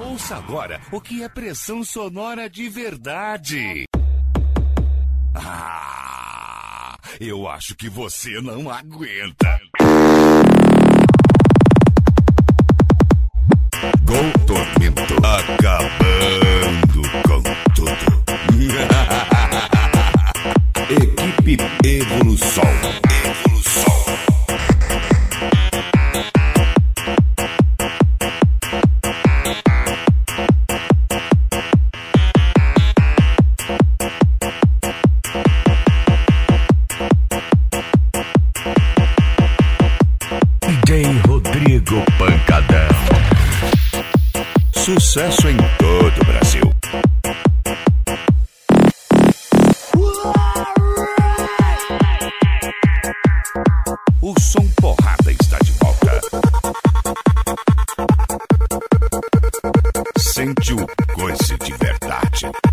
Ouça agora o que é pressão sonora de verdade. Ah, eu acho que você não aguenta. Gol Tormento, acabando com tudo. Equipe Evolução. DJ Rodrigo Pancadão. Sucesso em todo o Brasil. O som porrada está de volta. Sente o coice de verdade.